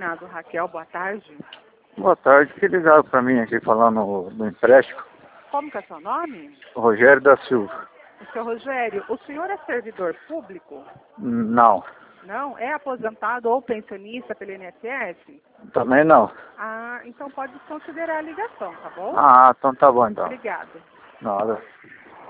Internado Raquel, boa tarde. Boa tarde, que ligaram para mim aqui falando do empréstimo. Como que é seu nome? Rogério da Silva. Seu Rogério, o senhor é servidor público? Não, Não? É aposentado ou pensionista pelo INSS? também não. Ah, então pode desconsiderar a ligação, tá bom? Ah, então tá bom então. Obrigada. Nada.